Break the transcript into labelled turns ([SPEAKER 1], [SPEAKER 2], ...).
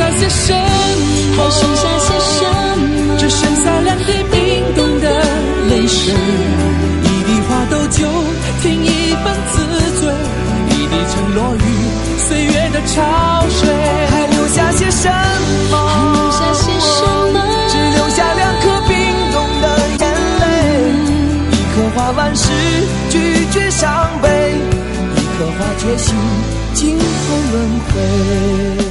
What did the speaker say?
[SPEAKER 1] 下些什么？
[SPEAKER 2] 还剩下些什么？
[SPEAKER 1] 只剩下两滴冰冻的泪水，一滴花豆酒添一份自醉，一滴沉落于岁月的潮水。还留下些什么？
[SPEAKER 2] 还留下些什么？
[SPEAKER 1] 只留下两颗冰冻的眼泪，一颗花万事拒绝伤悲，一颗花决心今后轮回。